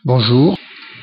Bonjour.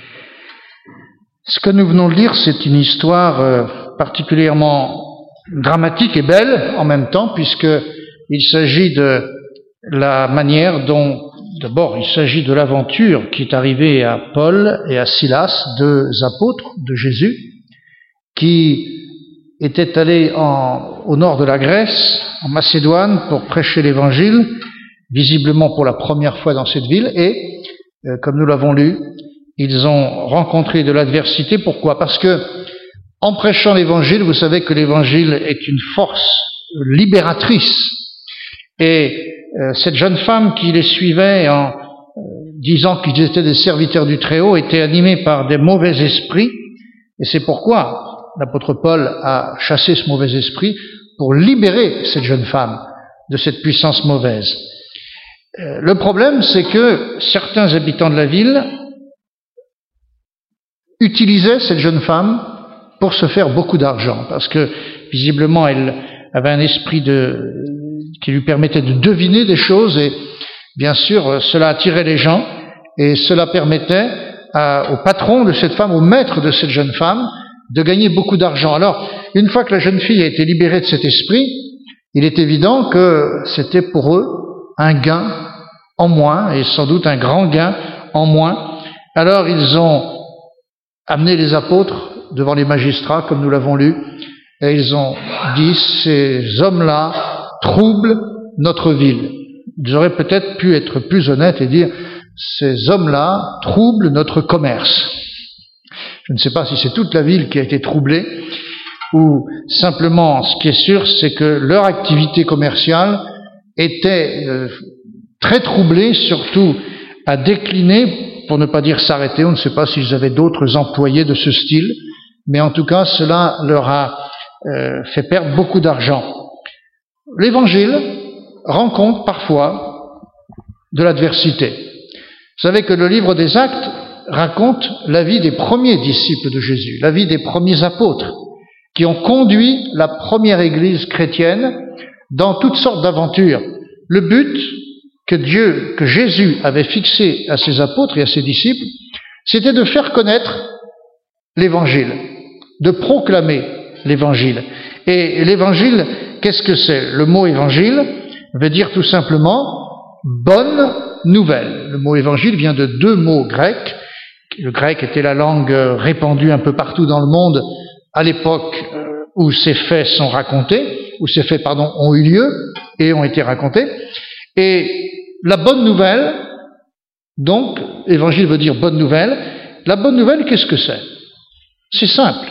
Ce que nous venons de lire, c'est une histoire particulièrement dramatique et belle en même temps, puisqu'il s'agit de la manière dont, d'abord, il s'agit de l'aventure qui est arrivée à Paul et à Silas, deux apôtres de Jésus, qui étaient allés au nord de la Grèce, en Macédoine, pour prêcher l'Évangile, visiblement pour la première fois dans cette ville, et comme nous l'avons lu, ils ont rencontré de l'adversité. Pourquoi ? Parce que, en prêchant l'Évangile, vous savez que l'Évangile est une force libératrice. Et cette jeune femme qui les suivait en disant qu'ils étaient des serviteurs du Très-Haut était animée par des mauvais esprits. Et c'est pourquoi l'apôtre Paul a chassé ce mauvais esprit pour libérer cette jeune femme de cette puissance mauvaise. Le problème, c'est que certains habitants de la ville utilisaient cette jeune femme pour se faire beaucoup d'argent, parce que visiblement elle avait un esprit qui lui permettait de deviner des choses, et bien sûr cela attirait les gens, et cela permettait au patron de cette femme, au maître de cette jeune femme, de gagner beaucoup d'argent. Alors, une fois que la jeune fille a été libérée de cet esprit, il est évident que c'était pour eux un gain en moins, et sans doute un grand gain en moins. Alors ils ont amené les apôtres devant les magistrats, comme nous l'avons lu, et ils ont dit: ces hommes-là troublent notre ville. Ils auraient peut-être pu être plus honnêtes et dire: ces hommes-là troublent notre commerce. Je ne sais pas si c'est toute la ville qui a été troublée, ou simplement, ce qui est sûr, c'est que leur activité commerciale était très troublée, surtout à décliner, pour ne pas dire s'arrêter. On ne sait pas s'ils avaient d'autres employés de ce style, mais en tout cas, cela leur a fait perdre beaucoup d'argent. L'Évangile rencontre parfois de l'adversité. Vous savez que le livre des Actes raconte la vie des premiers disciples de Jésus, la vie des premiers apôtres, qui ont conduit la première église chrétienne dans toutes sortes d'aventures. Le but que Jésus avait fixé à ses apôtres et à ses disciples, c'était de faire connaître l'Évangile, de proclamer l'Évangile. Et l'Évangile, qu'est-ce que c'est ? Le mot Évangile veut dire tout simplement bonne nouvelle. Le mot Évangile vient de deux mots grecs. Le grec était la langue répandue un peu partout dans le monde à l'époque où ces faits sont racontés, où ces faits, ont eu lieu et ont été racontés. Et la bonne nouvelle, donc, Évangile veut dire bonne nouvelle. La bonne nouvelle, qu'est-ce que c'est ? C'est simple.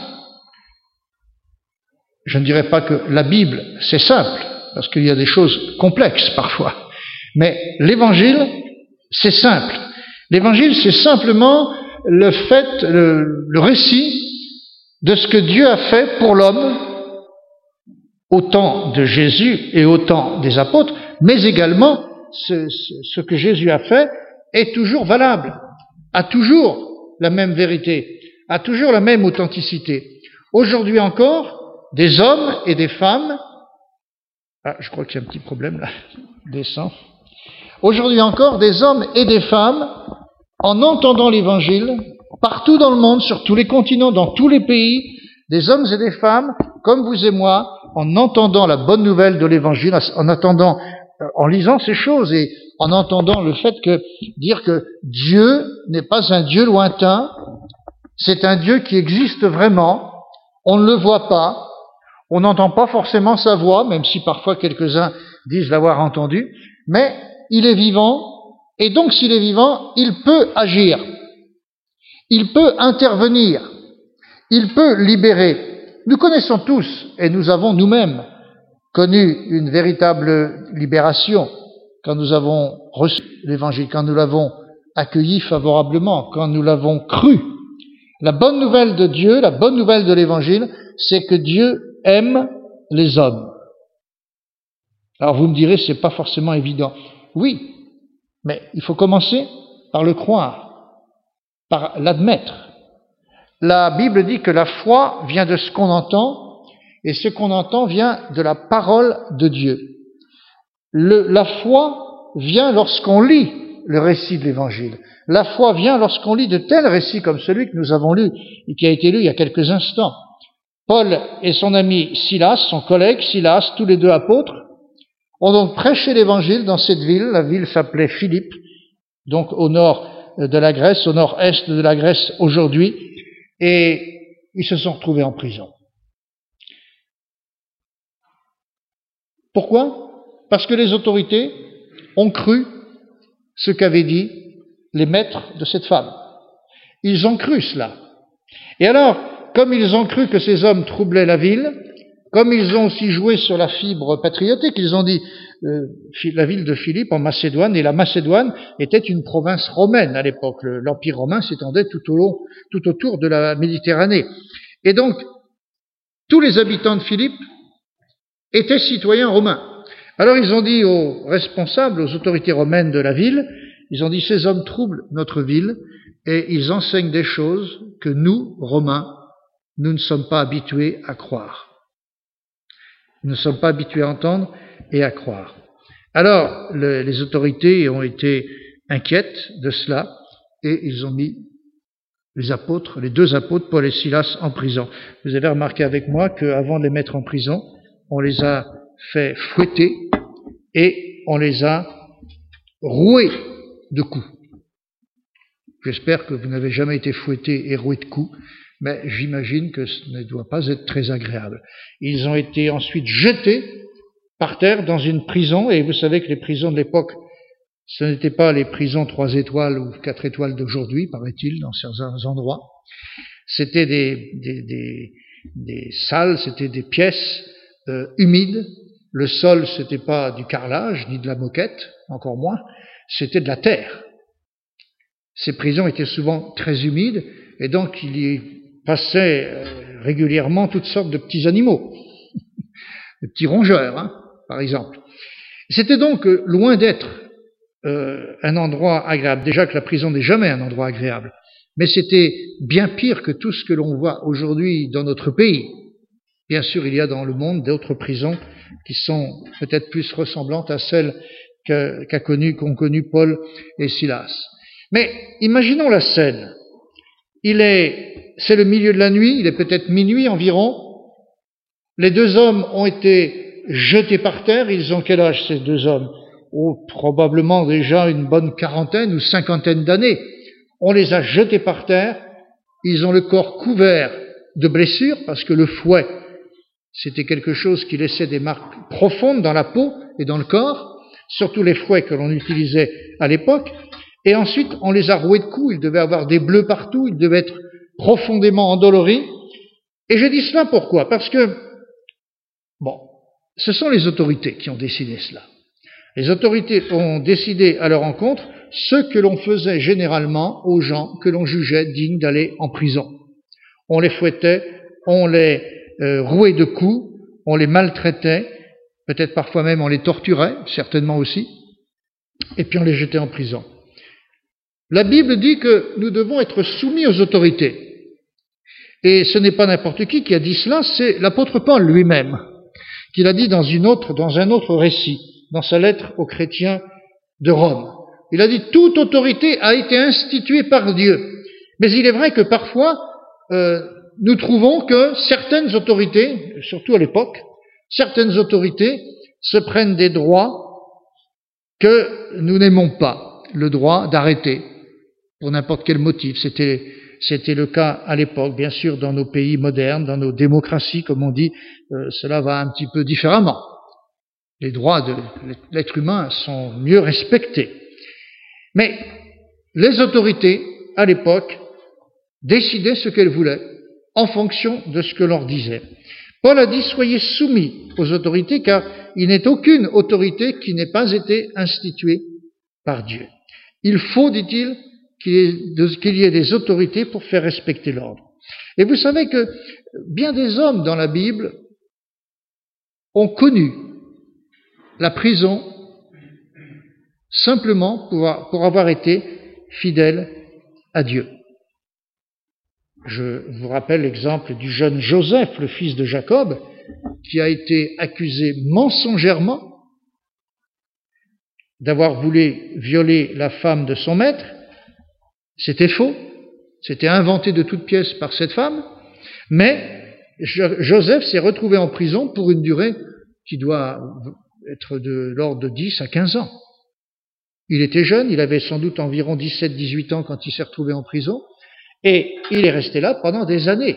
Je ne dirais pas que la Bible, c'est simple, parce qu'il y a des choses complexes parfois. Mais l'Évangile, c'est simple. L'Évangile, c'est simplement le récit de ce que Dieu a fait pour l'homme au temps de Jésus et au temps des apôtres, mais également ce que Jésus a fait est toujours valable, a toujours la même vérité, a toujours la même authenticité. Aujourd'hui encore, des hommes et des femmes... je crois qu'il y a un petit problème là, descend. Aujourd'hui encore, des hommes et des femmes, en entendant l'Évangile, partout dans le monde, sur tous les continents, dans tous les pays, des hommes et des femmes, comme vous et moi, en entendant la bonne nouvelle de l'Évangile, en lisant ces choses et en entendant le fait dire que Dieu n'est pas un Dieu lointain, c'est un Dieu qui existe vraiment, on ne le voit pas, on n'entend pas forcément sa voix, même si parfois quelques-uns disent l'avoir entendu, mais il est vivant, et donc s'il est vivant, il peut agir, il peut intervenir, il peut libérer. Nous connaissons tous, et nous avons nous-mêmes connu une véritable libération quand nous avons reçu l'Évangile, quand nous l'avons accueilli favorablement, quand nous l'avons cru. La bonne nouvelle de Dieu, la bonne nouvelle de l'Évangile, c'est que Dieu aime les hommes. Alors vous me direz, c'est pas forcément évident. Oui, mais il faut commencer par le croire, par l'admettre. La Bible dit que la foi vient de ce qu'on entend, et ce qu'on entend vient de la parole de Dieu. La foi vient lorsqu'on lit le récit de l'Évangile. La foi vient lorsqu'on lit de tels récits comme celui que nous avons lu et qui a été lu il y a quelques instants. Paul et son ami Silas, son collègue Silas, tous les deux apôtres, ont donc prêché l'Évangile dans cette ville. La ville s'appelait Philippe, donc au nord de la Grèce, au nord-est de la Grèce aujourd'hui, et ils se sont retrouvés en prison. Pourquoi? Parce que les autorités ont cru ce qu'avaient dit les maîtres de cette femme. Ils ont cru cela. Et alors, comme ils ont cru que ces hommes troublaient la ville, comme ils ont aussi joué sur la fibre patriotique, ils ont dit la ville de Philippe en Macédoine, et la Macédoine était une province romaine à l'époque. L'Empire romain s'étendait tout autour de la Méditerranée. Et donc, tous les habitants de Philippe étaient citoyens romains. Alors ils ont dit aux responsables, aux autorités romaines de la ville, ils ont dit ces hommes troublent notre ville et ils enseignent des choses que nous, Romains, nous ne sommes pas habitués à croire. Nous ne sommes pas habitués à entendre et à croire. Alors les autorités ont été inquiètes de cela et ils ont mis les deux apôtres, Paul et Silas, en prison. Vous avez remarqué avec moi qu'avant de les mettre en prison, on les a fait fouetter et on les a roués de coups. J'espère que vous n'avez jamais été fouetté et roué de coups, mais j'imagine que ce ne doit pas être très agréable. Ils ont été ensuite jetés par terre dans une prison, et vous savez que les prisons de l'époque, ce n'étaient pas les prisons 3 étoiles ou 4 étoiles d'aujourd'hui, paraît-il, dans certains endroits. C'était des salles, c'était des pièces humides. Le sol, c'était pas du carrelage, ni de la moquette, encore moins, c'était de la terre. Ces prisons étaient souvent très humides, et donc il y passait régulièrement toutes sortes de petits animaux, de petits rongeurs, par exemple. C'était donc loin d'être un endroit agréable. Déjà que la prison n'est jamais un endroit agréable, mais c'était bien pire que tout ce que l'on voit aujourd'hui dans notre pays. Bien sûr, il y a dans le monde d'autres prisons qui sont peut-être plus ressemblantes à celles qu'ont connues Paul et Silas. Mais imaginons la scène. C'est le milieu de la nuit, il est peut-être minuit environ. Les deux hommes ont été jetés par terre. Ils ont quel âge, ces deux hommes? Probablement déjà une bonne quarantaine ou cinquantaine d'années. On les a jetés par terre. Ils ont le corps couvert de blessures parce que le fouet, c'était quelque chose qui laissait des marques profondes dans la peau et dans le corps, surtout les fouets que l'on utilisait à l'époque. Et ensuite, on les a roués de coups. Ils devaient avoir des bleus partout. Ils devaient être profondément endoloris. Et je dis cela pourquoi? Parce que, ce sont les autorités qui ont décidé cela. Les autorités ont décidé à leur encontre ce que l'on faisait généralement aux gens que l'on jugeait dignes d'aller en prison. On les fouettait, on les rouait de coups, on les maltraitait, peut-être parfois même on les torturait, certainement aussi, et puis on les jetait en prison. La Bible dit que nous devons être soumis aux autorités. Et ce n'est pas n'importe qui a dit cela, c'est l'apôtre Paul lui-même, qui l'a dit dans un autre récit, dans sa lettre aux chrétiens de Rome. Il a dit « Toute autorité a été instituée par Dieu ». Mais il est vrai que parfois, nous trouvons que certaines autorités, surtout à l'époque, certaines autorités se prennent des droits que nous n'aimons pas, le droit d'arrêter pour n'importe quel motif. C'était le cas à l'époque, bien sûr, dans nos pays modernes, dans nos démocraties, comme on dit, cela va un petit peu différemment. Les droits de l'être humain sont mieux respectés. Mais les autorités, à l'époque, décidaient ce qu'elles voulaient, en fonction de ce que l'on disait. Paul a dit « Soyez soumis aux autorités, car il n'est aucune autorité qui n'ait pas été instituée par Dieu. Il faut, dit-il, qu'il y ait des autorités pour faire respecter l'ordre. » Et vous savez que bien des hommes dans la Bible ont connu la prison simplement pour avoir été fidèles à Dieu. Je vous rappelle l'exemple du jeune Joseph, le fils de Jacob, qui a été accusé mensongèrement d'avoir voulu violer la femme de son maître. C'était faux, c'était inventé de toutes pièces par cette femme, mais Joseph s'est retrouvé en prison pour une durée qui doit être de l'ordre de 10 à 15 ans. Il était jeune, il avait sans doute environ 17-18 ans quand il s'est retrouvé en prison, et il est resté là pendant des années.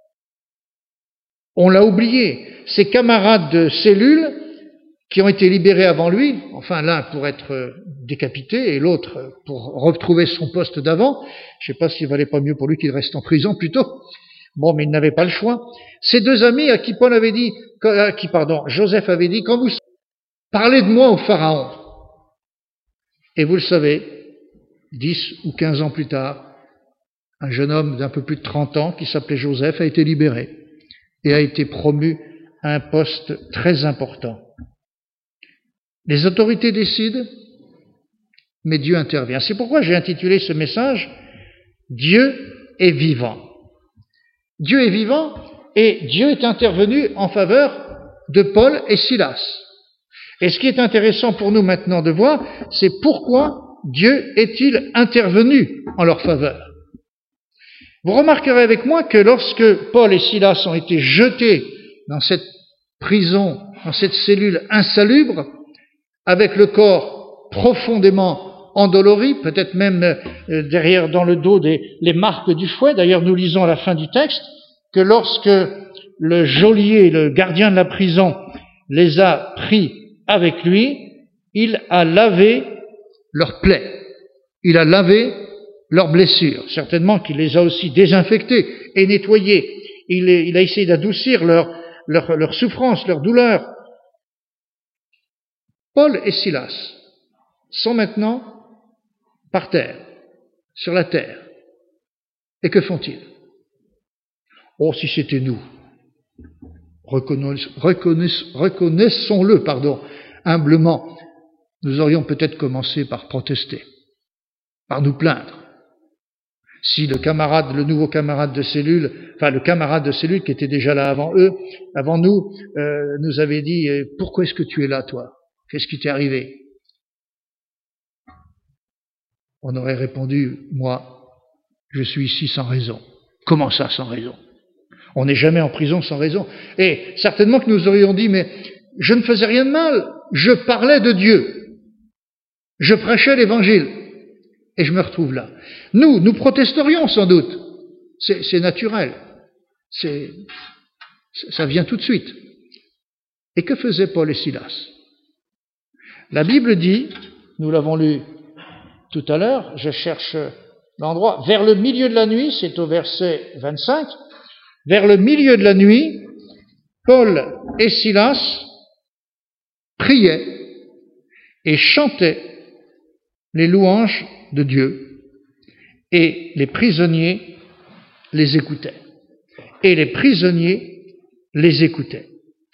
On l'a oublié. Ses camarades de cellule, qui ont été libérés avant lui, enfin l'un pour être décapité et l'autre pour retrouver son poste d'avant, je ne sais pas s'il valait pas mieux pour lui qu'il reste en prison plutôt, bon mais il n'avait pas le choix. Ces deux amis à qui Joseph avait dit, quand vous parlez de moi au Pharaon, et vous le savez, 10 ou 15 ans plus tard, un jeune homme d'un peu plus de 30 ans qui s'appelait Joseph a été libéré et a été promu à un poste très important. Les autorités décident, mais Dieu intervient. C'est pourquoi j'ai intitulé ce message « Dieu est vivant ». Dieu est vivant et Dieu est intervenu en faveur de Paul et Silas. Et ce qui est intéressant pour nous maintenant de voir, c'est pourquoi Dieu est-il intervenu en leur faveur. Vous remarquerez avec moi que lorsque Paul et Silas ont été jetés dans cette prison, dans cette cellule insalubre, avec le corps profondément endolori, peut-être même derrière dans le dos les marques du fouet. D'ailleurs, nous lisons à la fin du texte que lorsque le geôlier, le gardien de la prison, les a pris avec lui, il a lavé leurs plaies, il a lavé leurs blessures. Certainement qu'il les a aussi désinfectées et nettoyées. Il a essayé d'adoucir leur souffrance, leur douleur. Paul et Silas sont maintenant par terre, sur la terre. Et que font-ils? Oh, si c'était nous, reconnaissons-le, humblement, nous aurions peut-être commencé par protester, par nous plaindre. Si le nouveau camarade de cellule, le camarade de cellule qui était déjà là avant nous, nous avait dit « Pourquoi est-ce que tu es là, toi ? Qu'est-ce qui t'est arrivé ?» On aurait répondu « Moi, je suis ici sans raison. » Comment ça, sans raison? On n'est jamais en prison sans raison. Et certainement que nous aurions dit « Mais je ne faisais rien de mal. Je parlais de Dieu. Je prêchais l'Évangile. Et je me retrouve là. » Nous protesterions sans doute. C'est naturel. Ça vient tout de suite. Et que faisaient Paul et Silas? La Bible dit, nous l'avons lu tout à l'heure, je cherche l'endroit, vers le milieu de la nuit, c'est au verset 25, vers le milieu de la nuit, Paul et Silas priaient et chantaient les louanges de Dieu, et les prisonniers les écoutaient. Et les prisonniers les écoutaient.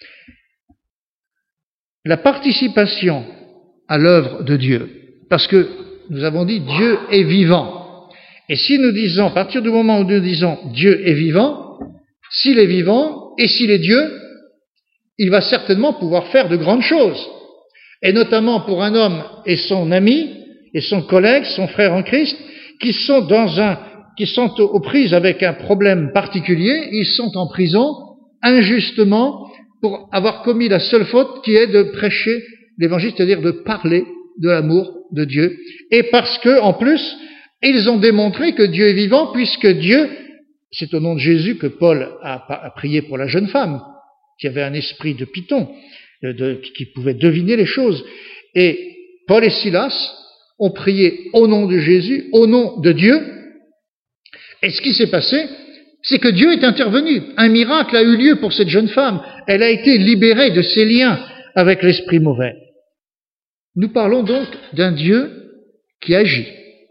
La participation à l'œuvre de Dieu, parce que nous avons dit Dieu est vivant. Et si nous disons, à partir du moment où nous disons Dieu est vivant, s'il est vivant et s'il est Dieu, il va certainement pouvoir faire de grandes choses. Et notamment pour un homme et son ami et son collègue, son frère en Christ, qui sont aux prises avec un problème particulier, ils sont en prison injustement pour avoir commis la seule faute qui est de prêcher l'évangile, c'est-à-dire de parler de l'amour de Dieu. Et parce que, en plus, ils ont démontré que Dieu est vivant, puisque Dieu, c'est au nom de Jésus que Paul a prié pour la jeune femme, qui avait un esprit de python, qui pouvait deviner les choses. Et Paul et Silas ont prié au nom de Jésus, au nom de Dieu. Et ce qui s'est passé, c'est que Dieu est intervenu. Un miracle a eu lieu pour cette jeune femme. Elle a été libérée de ses liens avec l'esprit mauvais. Nous parlons donc d'un Dieu qui agit.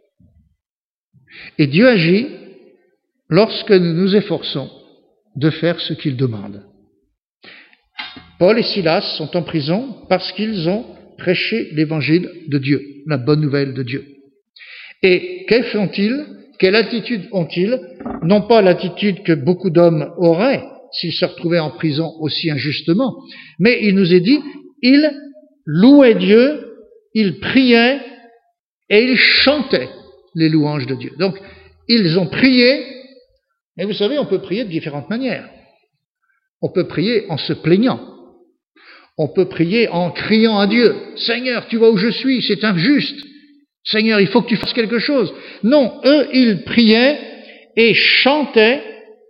Et Dieu agit lorsque nous nous efforçons de faire ce qu'il demande. Paul et Silas sont en prison parce qu'ils ont prêché l'évangile de Dieu, la bonne nouvelle de Dieu. Et que font-ils? Quelle attitude ont-ils? Non pas l'attitude que beaucoup d'hommes auraient s'ils se retrouvaient en prison aussi injustement, mais il nous est dit, ils louaient Dieu ils priaient et ils chantaient les louanges de Dieu. Donc, ils ont prié, et vous savez, on peut prier de différentes manières. On peut prier en se plaignant. On peut prier en criant à Dieu. Seigneur, tu vois où je suis, c'est injuste. Seigneur, il faut que tu fasses quelque chose. Non, eux, ils priaient et chantaient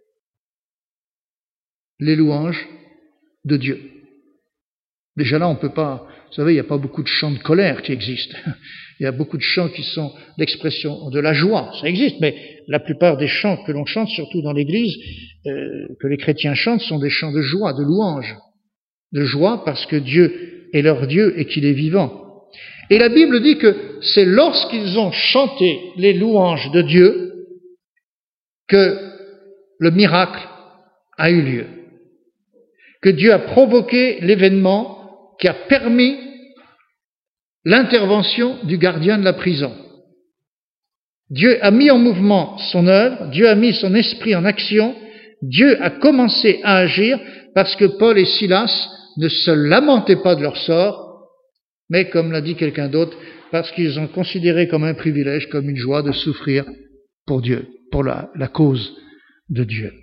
les louanges de Dieu. Déjà là, on peut pas, vous savez, il n'y a pas beaucoup de chants de colère qui existent. Il y a beaucoup de chants qui sont l'expression de la joie. Ça existe, mais la plupart des chants que l'on chante, surtout dans l'Église, que les chrétiens chantent, sont des chants de joie, de louange. De joie parce que Dieu est leur Dieu et qu'il est vivant. Et la Bible dit que c'est lorsqu'ils ont chanté les louanges de Dieu que le miracle a eu lieu. Que Dieu a provoqué l'événement qui a permis l'intervention du gardien de la prison. Dieu a mis en mouvement son œuvre, Dieu a mis son esprit en action, Dieu a commencé à agir parce que Paul et Silas ne se lamentaient pas de leur sort, mais comme l'a dit quelqu'un d'autre, parce qu'ils ont considéré comme un privilège, comme une joie de souffrir pour Dieu, pour la cause de Dieu.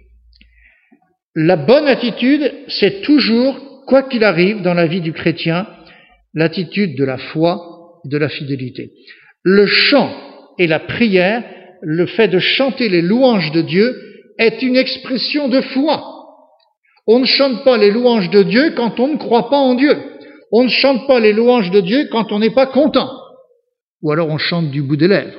La bonne attitude, c'est toujours, quoi qu'il arrive dans la vie du chrétien, l'attitude de la foi et de la fidélité. Le chant et la prière, le fait de chanter les louanges de Dieu, est une expression de foi. On ne chante pas les louanges de Dieu quand on ne croit pas en Dieu. On ne chante pas les louanges de Dieu quand on n'est pas content. Ou alors on chante du bout des lèvres.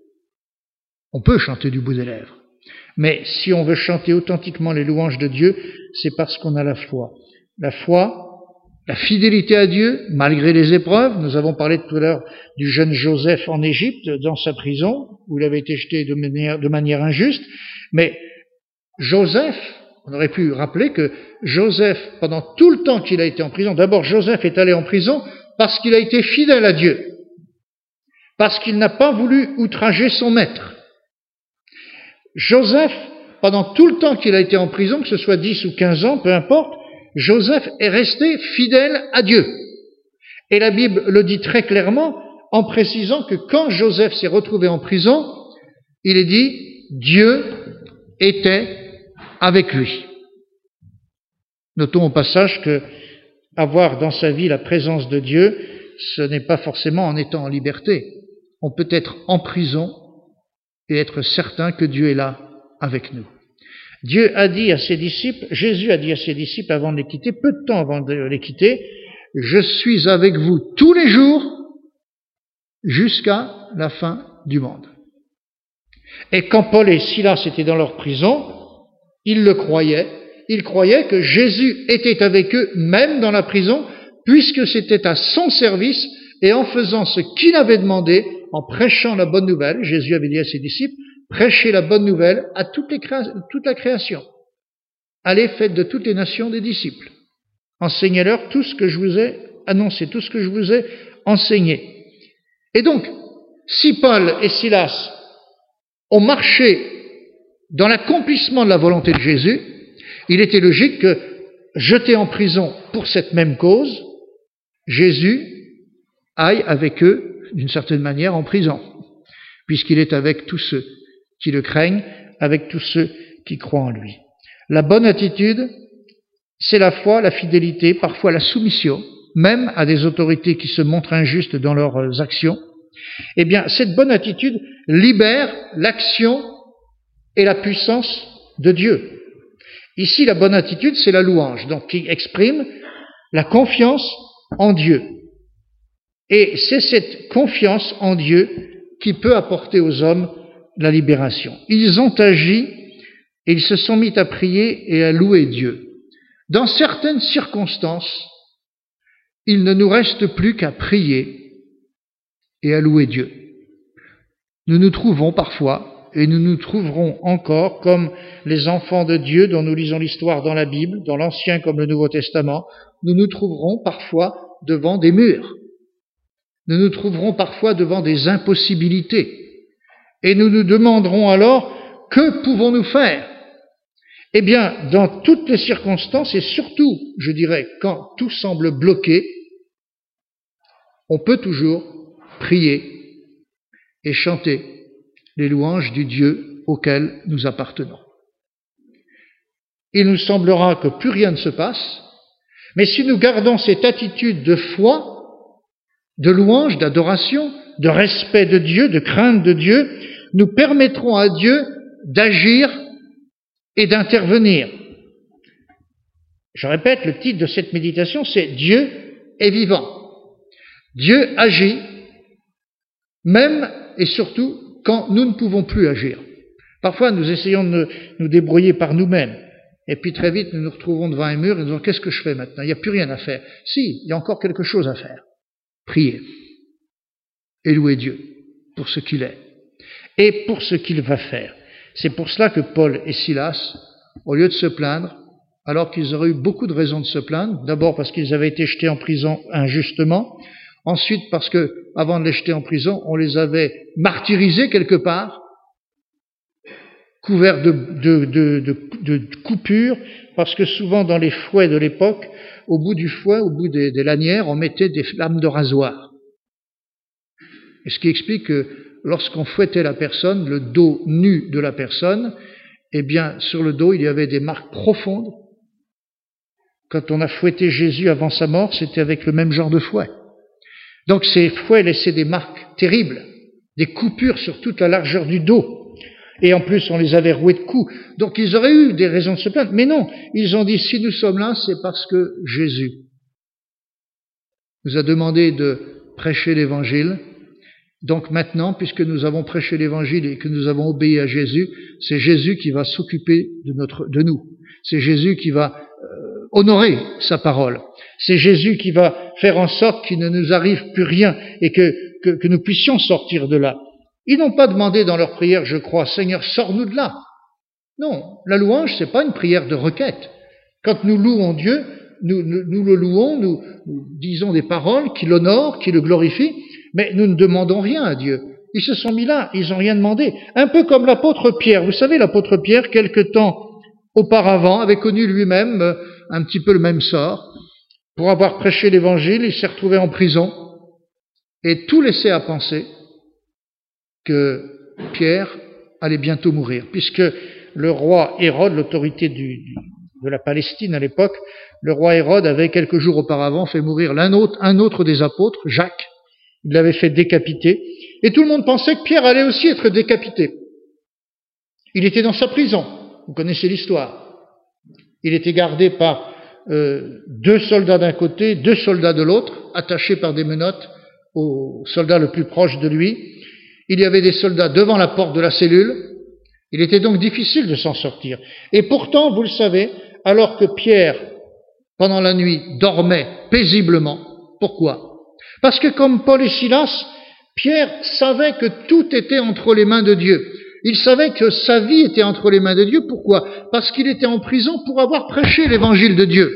On peut chanter du bout des lèvres. Mais si on veut chanter authentiquement les louanges de Dieu, c'est parce qu'on a la foi. La foi, la fidélité à Dieu, malgré les épreuves. Nous avons parlé tout à l'heure du jeune Joseph en Égypte, dans sa prison, où il avait été jeté de manière injuste. Mais Joseph, on aurait pu rappeler que Joseph, pendant tout le temps qu'il a été en prison, d'abord Joseph est allé en prison parce qu'il a été fidèle à Dieu, parce qu'il n'a pas voulu outrager son maître. Joseph, pendant tout le temps qu'il a été en prison, que ce soit 10 ou 15 ans, peu importe, Joseph est resté fidèle à Dieu. Et la Bible le dit très clairement en précisant que quand Joseph s'est retrouvé en prison, il est dit « Dieu était avec lui ». Notons au passage que avoir dans sa vie la présence de Dieu, ce n'est pas forcément en étant en liberté. On peut être en prison et être certain que Dieu est là avec nous. Dieu a dit à ses disciples, Jésus a dit à ses disciples avant de les quitter, peu de temps avant de les quitter, « Je suis avec vous tous les jours jusqu'à la fin du monde ». Et quand Paul et Silas étaient dans leur prison, ils le croyaient. Ils croyaient que Jésus était avec eux, même dans la prison, puisque c'était à son service et en faisant ce qu'il avait demandé, en prêchant la bonne nouvelle. Jésus avait dit à ses disciples, prêchez la bonne nouvelle à toute la création. Allez, faites de toutes les nations des disciples. Enseignez-leur tout ce que je vous ai annoncé, tout ce que je vous ai enseigné. Et donc, si Paul et Silas ont marché dans l'accomplissement de la volonté de Jésus, il était logique que, jetés en prison pour cette même cause, Jésus aille avec eux, d'une certaine manière, en prison, puisqu'il est avec tous ceux qui le craignent, avec tous ceux qui croient en lui. La bonne attitude, c'est la foi, la fidélité, parfois la soumission, même à des autorités qui se montrent injustes dans leurs actions. Eh bien, cette bonne attitude libère l'action et la puissance de Dieu. Ici, la bonne attitude, c'est la louange, donc qui exprime la confiance en Dieu. Et c'est cette confiance en Dieu qui peut apporter aux hommes la libération. Ils ont agi et ils se sont mis à prier et à louer Dieu. Dans certaines circonstances, il ne nous reste plus qu'à prier et à louer Dieu. Nous nous trouvons parfois, et nous nous trouverons encore comme les enfants de Dieu dont nous lisons l'histoire dans la Bible, dans l'Ancien comme le Nouveau Testament, nous nous trouverons parfois devant des murs. Nous nous trouverons parfois devant des impossibilités. Et nous nous demanderons alors, que pouvons-nous faire? Eh bien, dans toutes les circonstances, et surtout, je dirais, quand tout semble bloqué, on peut toujours prier et chanter les louanges du Dieu auquel nous appartenons. Il nous semblera que plus rien ne se passe, mais si nous gardons cette attitude de foi, de louange, d'adoration, de respect de Dieu, de crainte de Dieu, nous permettrons à Dieu d'agir et d'intervenir. Je répète, le titre de cette méditation, c'est « Dieu est vivant ». Dieu agit, même et surtout quand nous ne pouvons plus agir. Parfois, nous essayons de nous débrouiller par nous-mêmes. Et puis très vite, nous nous retrouvons devant un mur et nous disons « Qu'est-ce que je fais maintenant ? Il n'y a plus rien à faire. » Si, il y a encore quelque chose à faire. Prier et louer Dieu pour ce qu'il est et pour ce qu'il va faire. C'est pour cela que Paul et Silas, au lieu de se plaindre, alors qu'ils auraient eu beaucoup de raisons de se plaindre, d'abord parce qu'ils avaient été jetés en prison injustement, ensuite parce que, avant de les jeter en prison, on les avait martyrisés quelque part, couverts de coupures, parce que souvent dans les fouets de l'époque, au bout du fouet, au bout des lanières, on mettait des lames de rasoir. Et ce qui explique que lorsqu'on fouettait la personne, le dos nu de la personne, eh bien, sur le dos, il y avait des marques profondes. Quand on a fouetté Jésus avant sa mort, c'était avec le même genre de fouet. Donc ces fouets laissaient des marques terribles, des coupures sur toute la largeur du dos. Et en plus, on les avait roués de coups. Donc ils auraient eu des raisons de se plaindre. Mais non, ils ont dit, si nous sommes là, c'est parce que Jésus nous a demandé de prêcher l'Évangile. Donc maintenant, puisque nous avons prêché l'Évangile et que nous avons obéi à Jésus, c'est Jésus qui va s'occuper de nous. C'est Jésus qui va honorer sa parole. C'est Jésus qui va faire en sorte qu'il ne nous arrive plus rien et que nous puissions sortir de là. Ils n'ont pas demandé dans leur prière, je crois, Seigneur, sors-nous de là. Non, la louange, c'est pas une prière de requête. Quand nous louons Dieu, nous le louons, nous disons des paroles qui l'honorent, qui le glorifient, mais nous ne demandons rien à Dieu. Ils se sont mis là, ils n'ont rien demandé. Un peu comme l'apôtre Pierre. Vous savez, l'apôtre Pierre, quelque temps auparavant, avait connu lui-même un petit peu le même sort. Pour avoir prêché l'Évangile, il s'est retrouvé en prison et tout laissait à penser que Pierre allait bientôt mourir, puisque le roi Hérode, l'autorité de la Palestine à l'époque, le roi Hérode avait quelques jours auparavant fait mourir un autre des apôtres, Jacques. Il l'avait fait décapiter, et tout le monde pensait que Pierre allait aussi être décapité. Il était dans sa prison, vous connaissez l'histoire. Il était gardé par 2 soldats d'un côté, 2 soldats de l'autre, attachés par des menottes au soldat le plus proche de lui. Il y avait des soldats devant la porte de la cellule. Il était donc difficile de s'en sortir. Et pourtant, vous le savez, alors que Pierre, pendant la nuit, dormait paisiblement. Pourquoi ? Parce que comme Paul et Silas, Pierre savait que tout était entre les mains de Dieu. Il savait que sa vie était entre les mains de Dieu. Pourquoi ? Parce qu'il était en prison pour avoir prêché l'évangile de Dieu.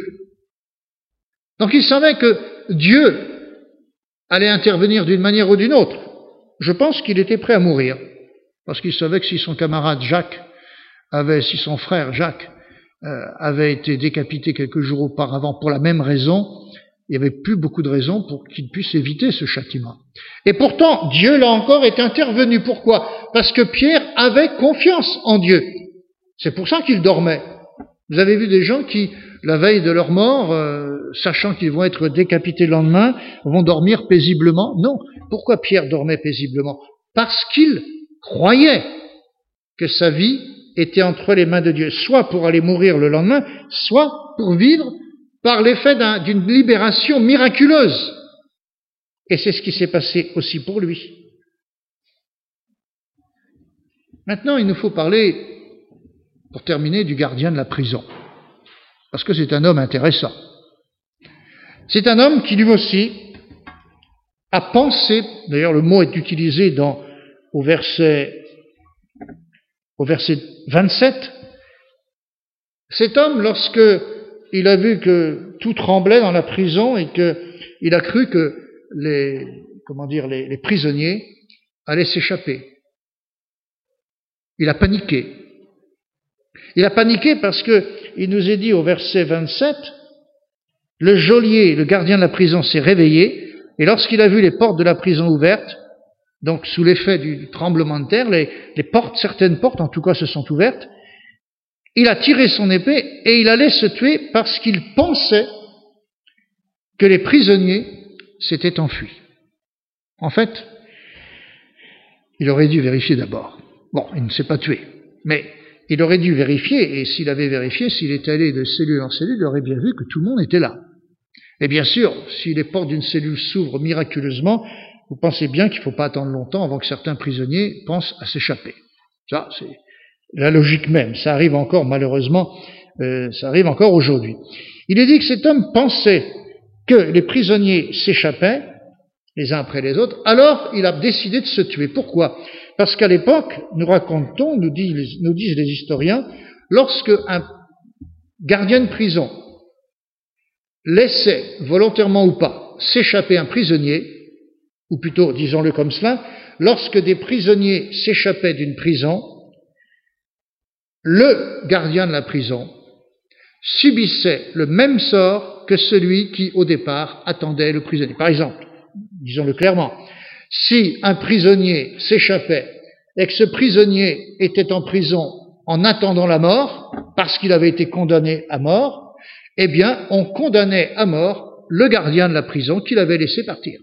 Donc il savait que Dieu allait intervenir d'une manière ou d'une autre. Je pense qu'il était prêt à mourir, parce qu'il savait que si son camarade Jacques si son frère Jacques avait été décapité quelques jours auparavant pour la même raison, il n'y avait plus beaucoup de raisons pour qu'il puisse éviter ce châtiment. Et pourtant, Dieu, là encore, est intervenu. Pourquoi ? Parce que Pierre avait confiance en Dieu. C'est pour ça qu'il dormait. Vous avez vu des gens qui, la veille de leur mort, sachant qu'ils vont être décapités le lendemain, vont dormir paisiblement. Non. Pourquoi Pierre dormait paisiblement ? Parce qu'il croyait que sa vie était entre les mains de Dieu, soit pour aller mourir le lendemain, soit pour vivre par l'effet d'une libération miraculeuse. Et c'est ce qui s'est passé aussi pour lui. Maintenant, il nous faut parler, pour terminer, du gardien de la prison. Parce que c'est un homme intéressant. C'est un homme qui lui aussi a pensé, d'ailleurs le mot est utilisé au verset 27, cet homme, lorsque il a vu que tout tremblait dans la prison et qu'il a cru que les prisonniers allaient s'échapper, il a paniqué. Il a paniqué parce que il nous est dit au verset 27, le geôlier, le gardien de la prison, s'est réveillé, et lorsqu'il a vu les portes de la prison ouvertes, donc sous l'effet du tremblement de terre, les portes, certaines portes en tout cas se sont ouvertes, il a tiré son épée et il allait se tuer parce qu'il pensait que les prisonniers s'étaient enfuis. En fait, il aurait dû vérifier d'abord. Bon, il ne s'est pas tué, mais il aurait dû vérifier, et s'il avait vérifié, s'il est allé de cellule en cellule, il aurait bien vu que tout le monde était là. Et bien sûr, si les portes d'une cellule s'ouvrent miraculeusement, vous pensez bien qu'il ne faut pas attendre longtemps avant que certains prisonniers pensent à s'échapper. Ça, c'est la logique même. Ça arrive encore, malheureusement, ça arrive encore aujourd'hui. Il est dit que cet homme pensait que les prisonniers s'échappaient, les uns après les autres, alors il a décidé de se tuer. Pourquoi? Parce qu'à l'époque, nous disent les historiens, lorsque un gardien de prison laissait, volontairement ou pas, s'échapper un prisonnier, ou plutôt, disons-le comme cela, lorsque des prisonniers s'échappaient d'une prison, le gardien de la prison subissait le même sort que celui qui, au départ, attendait le prisonnier. Par exemple, disons-le clairement, si un prisonnier s'échappait et que ce prisonnier était en prison en attendant la mort, parce qu'il avait été condamné à mort, eh bien, on condamnait à mort le gardien de la prison qui l'avait laissé partir.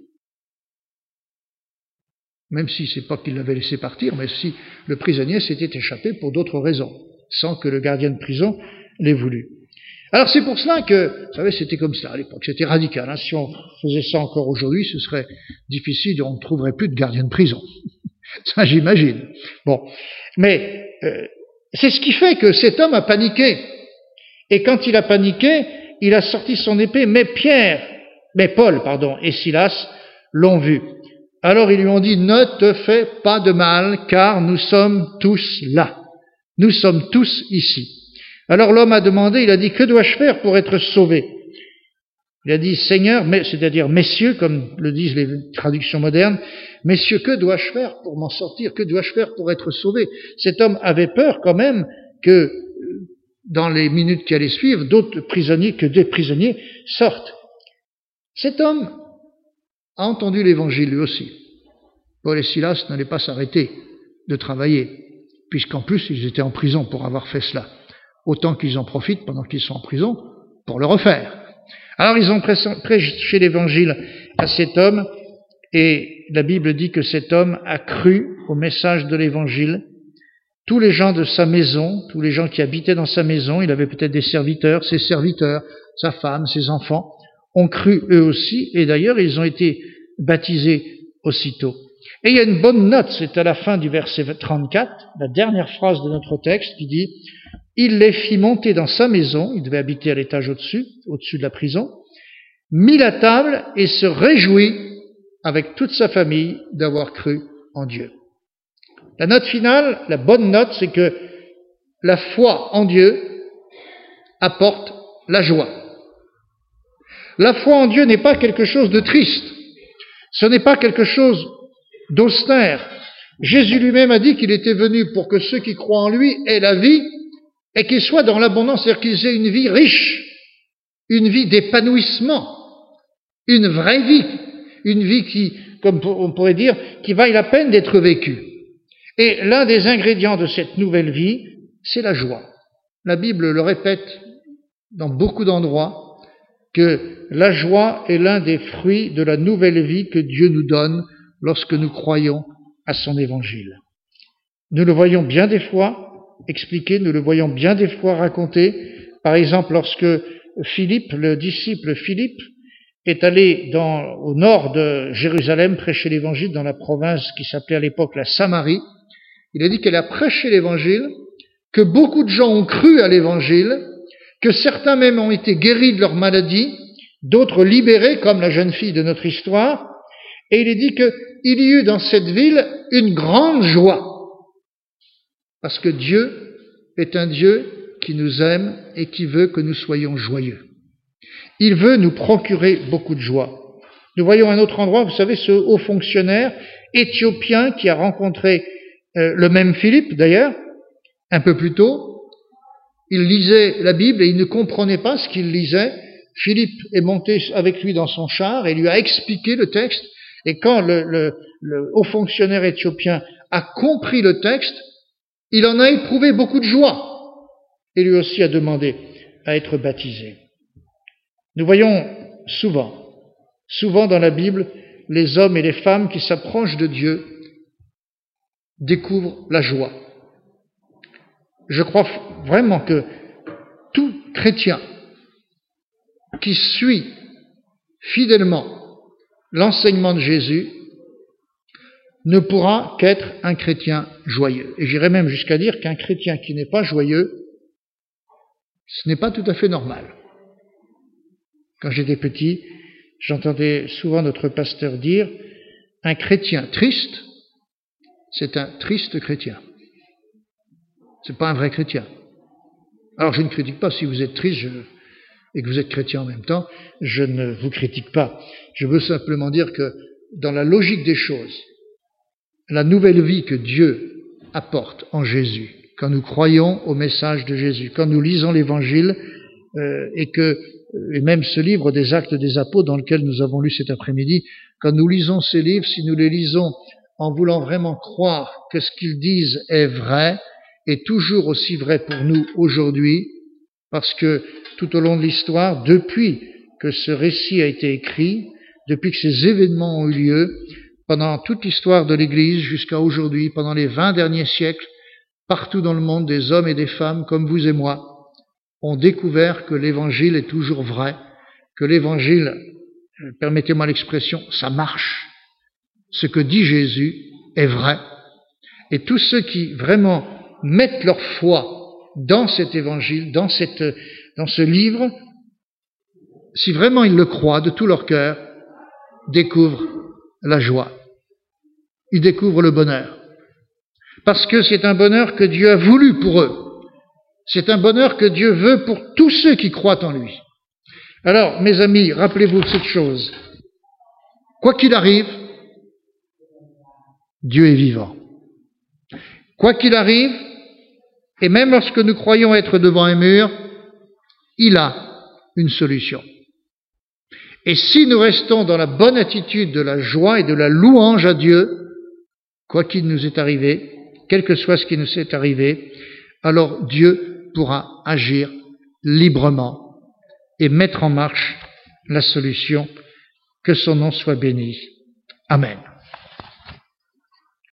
Même si c'est pas qu'il l'avait laissé partir, mais si le prisonnier s'était échappé pour d'autres raisons, sans que le gardien de prison l'ait voulu. Alors c'est pour cela que, vous savez, c'était comme ça à l'époque, c'était radical. Hein. Si on faisait ça encore aujourd'hui, ce serait difficile, on ne trouverait plus de gardien de prison. Ça, j'imagine. Bon, mais c'est ce qui fait que cet homme a paniqué. Et quand il a paniqué, il a sorti son épée, mais Paul et Silas l'ont vu. Alors ils lui ont dit, ne te fais pas de mal, car nous sommes tous là. Nous sommes tous ici. Alors l'homme a demandé, il a dit, que dois-je faire pour être sauvé? Il a dit, Seigneur, c'est-à-dire messieurs, comme le disent les traductions modernes, messieurs, que dois-je faire pour m'en sortir? Que dois-je faire pour être sauvé? Cet homme avait peur quand même que, dans les minutes qui allaient suivre, des prisonniers sortent. Cet homme a entendu l'évangile lui aussi. Paul et Silas n'allaient pas s'arrêter de travailler, puisqu'en plus ils étaient en prison pour avoir fait cela. Autant qu'ils en profitent pendant qu'ils sont en prison pour le refaire. Alors ils ont prêché l'évangile à cet homme, et la Bible dit que cet homme a cru au message de l'évangile. Tous les gens de sa maison, tous les gens qui habitaient dans sa maison, il avait peut-être des serviteurs, ses serviteurs, sa femme, ses enfants, ont cru eux aussi, et d'ailleurs ils ont été baptisés aussitôt. Et il y a une bonne note, c'est à la fin du verset 34, la dernière phrase de notre texte qui dit « Il les fit monter dans sa maison », il devait habiter à l'étage au-dessus de la prison, « mit la table et se réjouit avec toute sa famille d'avoir cru en Dieu ». La note finale, la bonne note, c'est que la foi en Dieu apporte la joie. La foi en Dieu n'est pas quelque chose de triste. Ce n'est pas quelque chose d'austère. Jésus lui-même a dit qu'il était venu pour que ceux qui croient en lui aient la vie et qu'ils soient dans l'abondance, c'est-à-dire qu'ils aient une vie riche, une vie d'épanouissement, une vraie vie, une vie qui, comme on pourrait dire, qui vaille la peine d'être vécue. Et l'un des ingrédients de cette nouvelle vie, c'est la joie. La Bible le répète dans beaucoup d'endroits, que la joie est l'un des fruits de la nouvelle vie que Dieu nous donne lorsque nous croyons à son évangile. Nous le voyons bien des fois expliqué, nous le voyons bien des fois raconté. Par exemple, lorsque Philippe, le disciple Philippe, est allé au nord de Jérusalem prêcher l'évangile dans la province qui s'appelait à l'époque la Samarie, il a dit qu'elle a prêché l'évangile, que beaucoup de gens ont cru à l'évangile, que certains même ont été guéris de leur maladie, d'autres libérés, comme la jeune fille de notre histoire, et il est dit qu'il y eut dans cette ville une grande joie, parce que Dieu est un Dieu qui nous aime et qui veut que nous soyons joyeux. Il veut nous procurer beaucoup de joie. Nous voyons un autre endroit, vous savez, ce haut fonctionnaire éthiopien qui a rencontré le même Philippe, d'ailleurs, un peu plus tôt. Il lisait la Bible et il ne comprenait pas ce qu'il lisait. Philippe est monté avec lui dans son char et lui a expliqué le texte. Et quand le haut fonctionnaire éthiopien a compris le texte, il en a éprouvé beaucoup de joie. Et lui aussi a demandé à être baptisé. Nous voyons souvent dans la Bible, les hommes et les femmes qui s'approchent de Dieu découvrent la joie. Je crois vraiment que tout chrétien qui suit fidèlement l'enseignement de Jésus ne pourra qu'être un chrétien joyeux. Et j'irais même jusqu'à dire qu'un chrétien qui n'est pas joyeux, ce n'est pas tout à fait normal. Quand j'étais petit, j'entendais souvent notre pasteur dire « Un chrétien triste, c'est un triste chrétien. C'est pas un vrai chrétien. » Alors je ne critique pas si vous êtes triste et que vous êtes chrétien en même temps, je ne vous critique pas. Je veux simplement dire que dans la logique des choses, la nouvelle vie que Dieu apporte en Jésus, quand nous croyons au message de Jésus, quand nous lisons l'Évangile et même ce livre des Actes des Apôtres dans lequel nous avons lu cet après-midi, quand nous lisons ces livres, si nous les lisons en voulant vraiment croire que ce qu'ils disent est vrai, est toujours aussi vrai pour nous aujourd'hui, parce que tout au long de l'histoire, depuis que ce récit a été écrit, depuis que ces événements ont eu lieu, pendant toute l'histoire de l'Église jusqu'à aujourd'hui, pendant les 20 derniers siècles, partout dans le monde, des hommes et des femmes comme vous et moi ont découvert que l'Évangile est toujours vrai, que l'Évangile, permettez-moi l'expression, ça marche. Ce que dit Jésus est vrai. Et tous ceux qui vraiment mettent leur foi dans cet Évangile, dans ce livre, si vraiment ils le croient de tout leur cœur, découvrent la joie. Ils découvrent le bonheur. Parce que c'est un bonheur que Dieu a voulu pour eux. C'est un bonheur que Dieu veut pour tous ceux qui croient en lui. Alors, mes amis, rappelez-vous cette chose. Quoi qu'il arrive, Dieu est vivant. Quoi qu'il arrive, et même lorsque nous croyons être devant un mur, il a une solution. Et si nous restons dans la bonne attitude de la joie et de la louange à Dieu, quoi qu'il nous est arrivé, quel que soit ce qui nous est arrivé, alors Dieu pourra agir librement et mettre en marche la solution. Que son nom soit béni. Amen.